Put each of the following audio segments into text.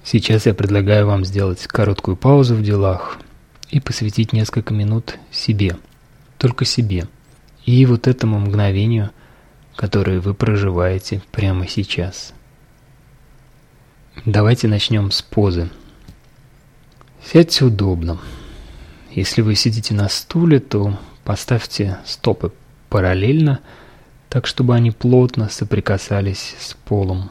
Сейчас я предлагаю вам сделать короткую паузу в делах и посвятить несколько минут себе, только себе, и вот этому мгновению, которое вы проживаете прямо сейчас. Давайте начнем с позы. Сядьте удобно. Если вы сидите на стуле, то поставьте стопы параллельно, так чтобы они плотно соприкасались с полом.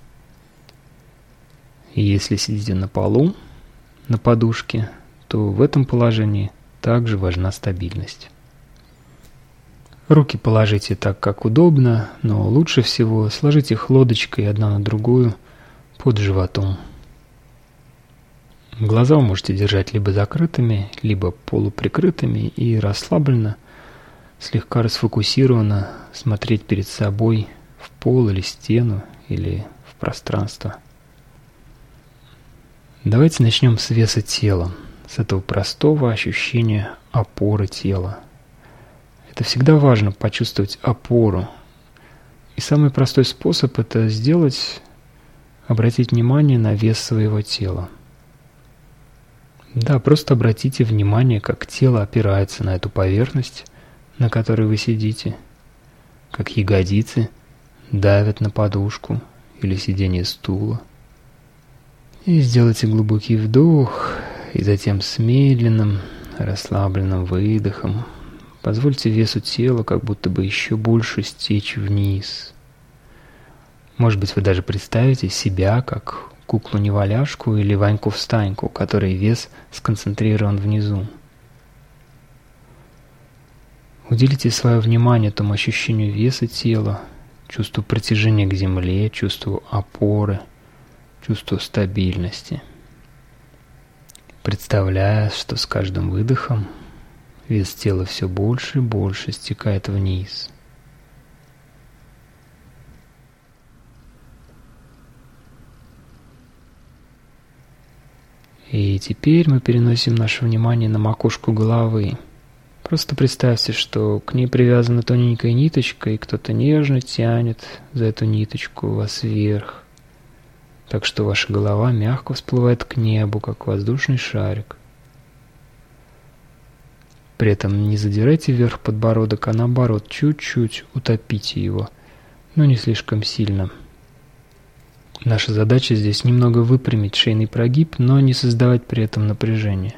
И если сидите на полу, на подушке, то в этом положении также важна стабильность. Руки положите так, как удобно, но лучше всего сложите их лодочкой одна на другую под животом. Глаза вы можете держать либо закрытыми, либо полуприкрытыми и расслабленно, слегка расфокусированно смотреть перед собой в пол или стену, или в пространство. Давайте начнем с веса тела, с этого простого ощущения опоры тела. Это всегда важно почувствовать опору. И самый простой способ это сделать – обратить внимание на вес своего тела. Да, просто обратите внимание, как тело опирается на эту поверхность, на которой вы сидите, как ягодицы давят на подушку или сиденье стула. И сделайте глубокий вдох, и затем с медленным, расслабленным выдохом позвольте весу тела как будто бы еще больше стечь вниз. Может быть, вы даже представите себя как куклу-неваляшку или Ваньку-встаньку, у которой вес сконцентрирован внизу. Уделите свое внимание тому ощущению веса тела, чувству притяжения к земле, чувству опоры, чувству стабильности. Представляя, что с каждым выдохом вес тела все больше и больше стекает вниз. И теперь мы переносим наше внимание на макушку головы. Просто представьте, что к ней привязана тоненькая ниточка, и кто-то нежно тянет за эту ниточку вас вверх, так что ваша голова мягко всплывает к небу, как воздушный шарик. При этом не задирайте вверх подбородок, а наоборот, чуть-чуть утопите его, но не слишком сильно. Наша задача здесь немного выпрямить шейный прогиб, но не создавать при этом напряжение.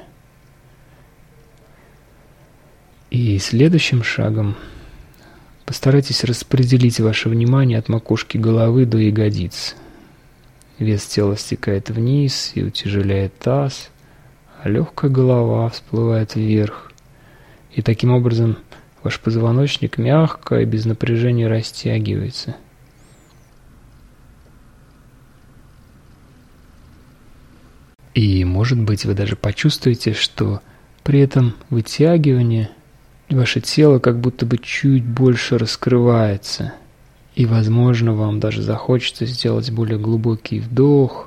И следующим шагом постарайтесь распределить ваше внимание от макушки головы до ягодиц. Вес тела стекает вниз и утяжеляет таз, а легкая голова всплывает вверх. И таким образом ваш позвоночник мягко и без напряжения растягивается. И, может быть, вы даже почувствуете, что при этом вытягивании ваше тело как будто бы чуть больше раскрывается. И, возможно, вам даже захочется сделать более глубокий вдох.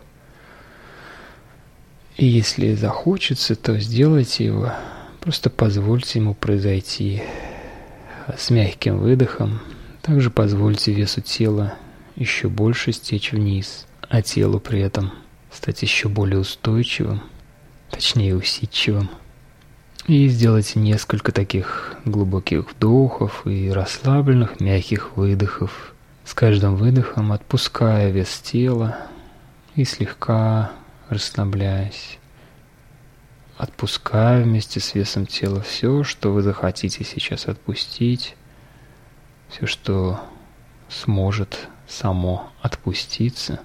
И если захочется, то сделайте его, просто позвольте ему произойти. А с мягким выдохом также позвольте весу тела еще больше стечь вниз, а телу при этом стать еще более устойчивым, точнее усидчивым. И сделайте несколько таких глубоких вдохов и расслабленных мягких выдохов, с каждым выдохом отпуская вес тела и слегка расслабляясь, отпуская вместе с весом тела все, что вы захотите сейчас отпустить, все, что сможет само отпуститься.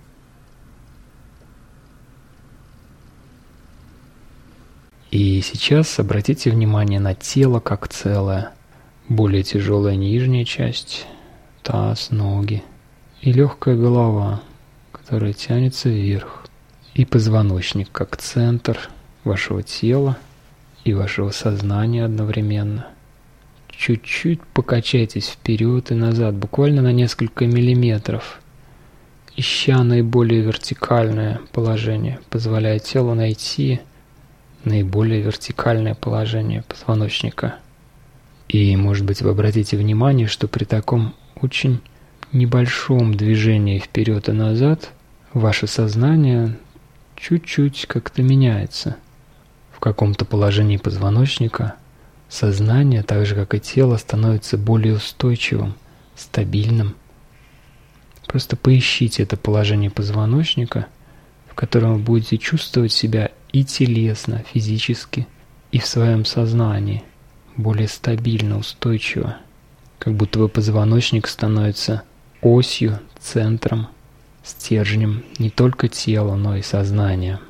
И сейчас обратите внимание на тело как целое, более тяжелая нижняя часть, таз, ноги и легкая голова, которая тянется вверх, и позвоночник как центр вашего тела и вашего сознания одновременно. Чуть-чуть покачайтесь вперед и назад, буквально на несколько миллиметров, ища наиболее вертикальное положение, позволяя телу найти наиболее вертикальное положение позвоночника. И, может быть, вы обратите внимание, что при таком очень небольшом движении вперед и назад ваше сознание чуть-чуть как-то меняется. В каком-то положении позвоночника сознание, так же как и тело, становится более устойчивым, стабильным. Просто поищите это положение позвоночника, в котором вы будете чувствовать себя и телесно, физически, и в своем сознании более стабильно, устойчиво. Как будто бы позвоночник становится осью, центром, стержнем не только тела, но и сознания.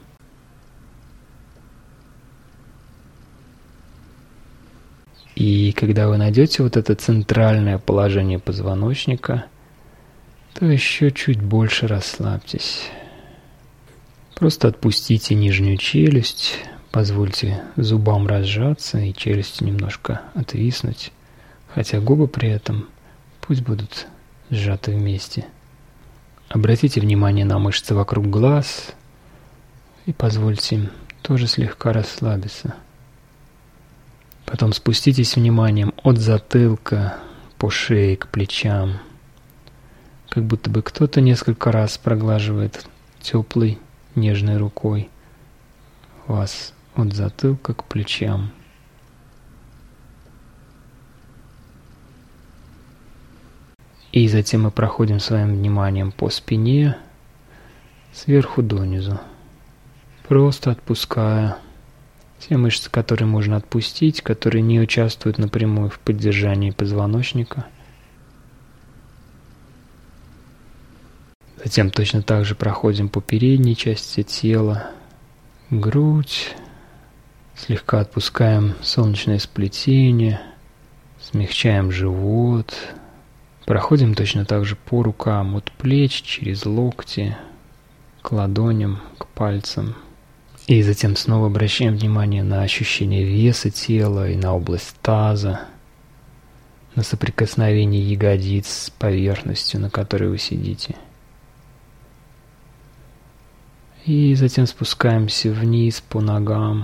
И когда вы найдете вот это центральное положение позвоночника, то еще чуть больше расслабьтесь. Просто отпустите нижнюю челюсть, позвольте зубам разжаться и челюсти немножко отвиснуть, хотя губы при этом пусть будут сжаты вместе. Обратите внимание на мышцы вокруг глаз и позвольте им тоже слегка расслабиться. Потом спуститесь вниманием от затылка по шее к плечам, как будто бы кто-то несколько раз проглаживает теплой, нежной рукой вас от затылка к плечам. И затем мы проходим своим вниманием по спине, сверху донизу, просто отпуская те мышцы, которые можно отпустить, которые не участвуют напрямую в поддержании позвоночника. Затем точно так же проходим по передней части тела, грудь, слегка отпускаем солнечное сплетение, смягчаем живот. Проходим точно так же по рукам, от плеч, через локти, к ладоням, к пальцам. И затем снова обращаем внимание на ощущение веса тела и на область таза, на соприкосновение ягодиц с поверхностью, на которой вы сидите. И затем спускаемся вниз по ногам,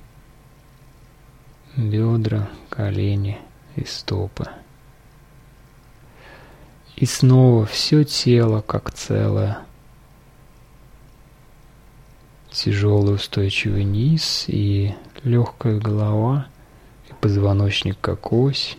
бедра, колени и стопы. И снова все тело как целое. Тяжелый устойчивый низ и легкая голова, и позвоночник как ось.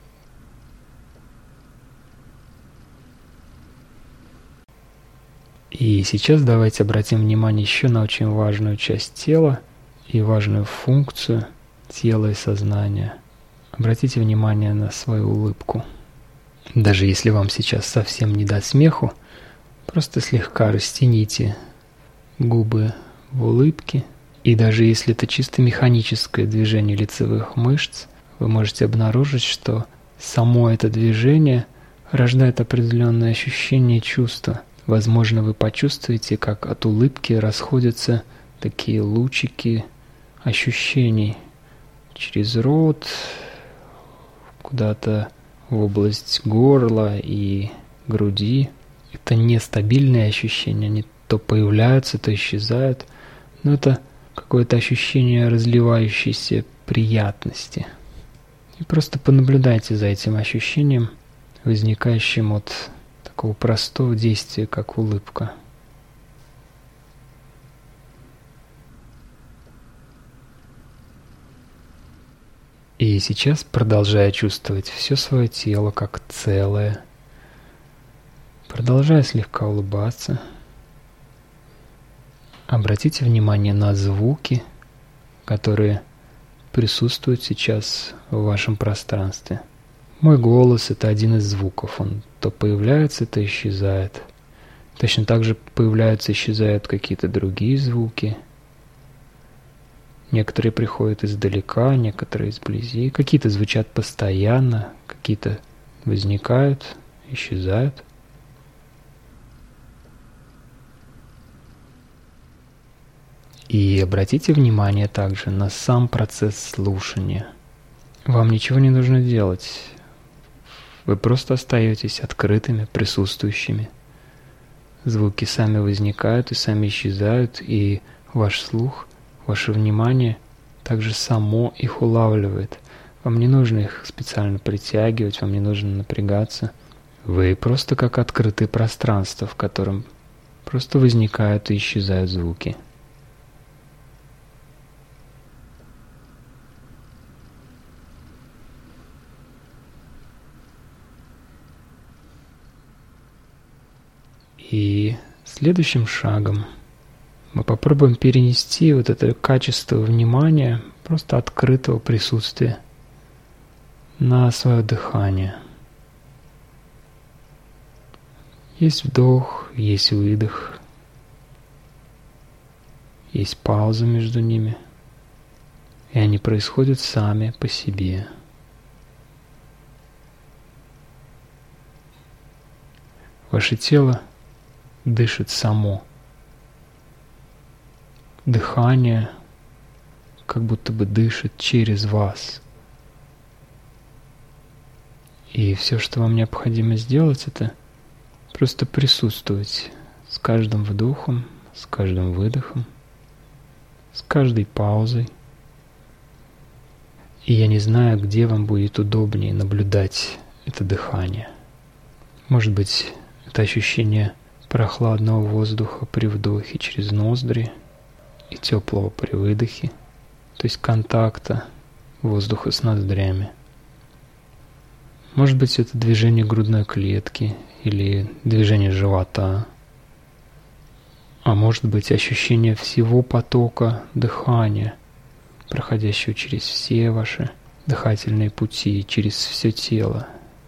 И сейчас давайте обратим внимание еще на очень важную часть тела и важную функцию тела и сознания. Обратите внимание на свою улыбку. Даже если вам сейчас совсем не до смеху, просто слегка растяните губы в улыбке. И даже если это чисто механическое движение лицевых мышц, вы можете обнаружить, что само это движение рождает определенное ощущение и чувство. Возможно, вы почувствуете, как от улыбки расходятся такие лучики ощущений через рот, куда-то в область горла и груди. Это нестабильные ощущения, они то появляются, то исчезают, но это какое-то ощущение разливающейся приятности. И просто понаблюдайте за этим ощущением, возникающим от такого простого действия, как улыбка. И сейчас, продолжая чувствовать все свое тело как целое, продолжая слегка улыбаться, обратите внимание на звуки, которые присутствуют сейчас в вашем пространстве. Мой голос – это один из звуков. Он то появляется, то исчезает. Точно так же появляются и исчезают какие-то другие звуки. Некоторые приходят издалека, некоторые изблизи. Какие-то звучат постоянно, какие-то возникают, исчезают. И обратите внимание также на сам процесс слушания. Вам ничего не нужно делать. Вы просто остаетесь открытыми, присутствующими. Звуки сами возникают и сами исчезают, и ваш слух, ваше внимание также само их улавливает. Вам не нужно их специально притягивать, вам не нужно напрягаться. Вы просто как открытое пространство, в котором просто возникают и исчезают звуки. И следующим шагом мы попробуем перенести вот это качество внимания, просто открытого присутствия, на свое дыхание. Есть вдох, есть выдох, есть пауза между ними, и они происходят сами по себе. Ваше тело дышит само. Дыхание как будто бы дышит через вас. И все, что вам необходимо сделать, это просто присутствовать с каждым вдохом, с каждым выдохом, с каждой паузой. И я не знаю, где вам будет удобнее наблюдать это дыхание. Может быть, это ощущение прохладного воздуха при вдохе через ноздри и теплого при выдохе, то есть контакта воздуха с ноздрями. Может быть, это движение грудной клетки или движение живота. А может быть, ощущение всего потока дыхания, проходящего через все ваши дыхательные пути, через все тело.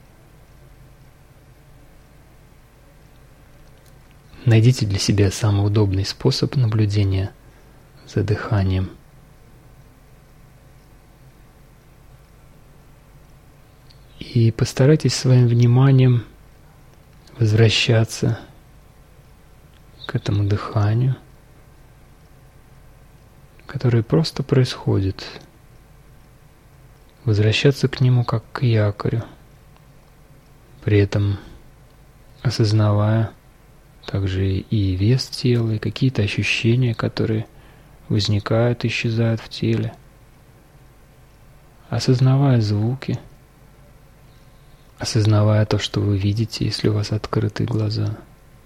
Найдите для себя самый удобный способ наблюдения за дыханием. И постарайтесь своим вниманием возвращаться к этому дыханию, которое просто происходит. Возвращаться к нему как к якорю, при этом осознавая также и вес тела, и какие-то ощущения, которые возникают и исчезают в теле, осознавая звуки, осознавая то, что вы видите, если у вас открытые глаза,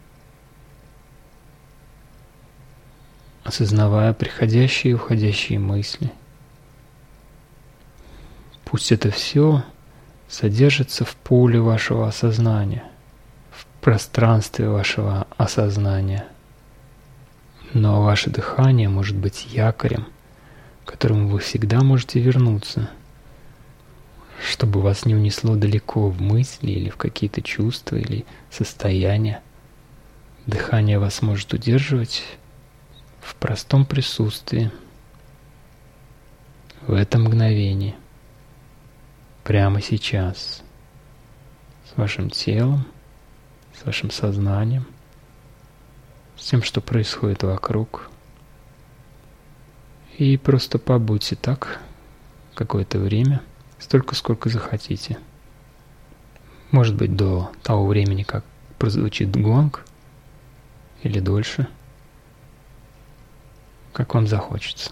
осознавая приходящие и уходящие мысли. Пусть это все содержится в поле вашего осознания, в пространстве вашего осознания. Но ваше дыхание может быть якорем, к которому вы всегда можете вернуться, чтобы вас не унесло далеко в мысли или в какие-то чувства или состояния. Дыхание вас может удерживать в простом присутствии, в этом мгновении, прямо сейчас, с вашим телом, с вашим сознанием, с тем, что происходит вокруг. И просто побудьте так какое-то время, столько, сколько захотите. Может быть, до того времени, как прозвучит гонг, или дольше, как вам захочется.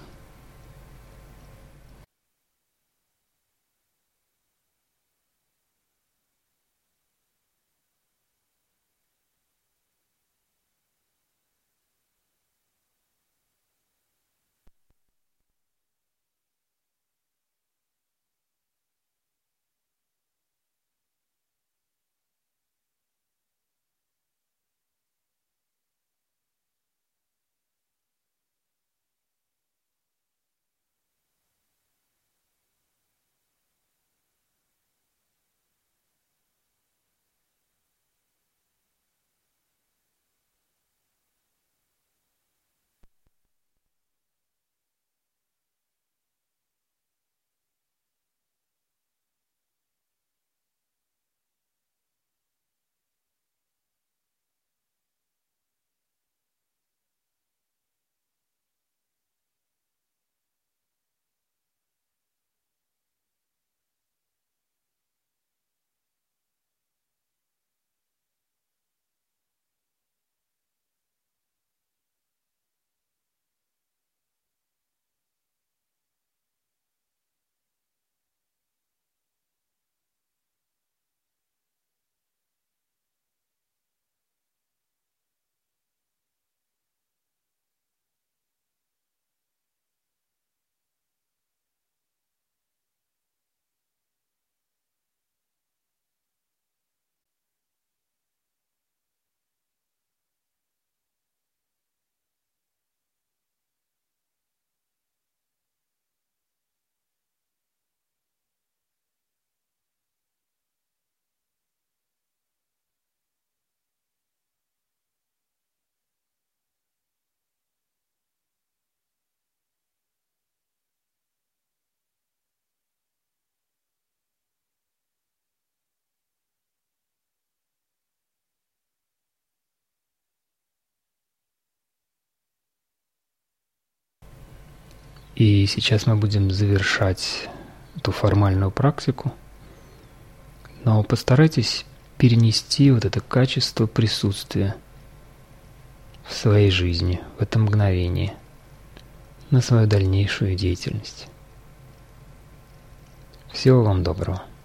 И сейчас мы будем завершать эту формальную практику, но постарайтесь перенести вот это качество присутствия в своей жизни, в это мгновение, на свою дальнейшую деятельность. Всего вам доброго.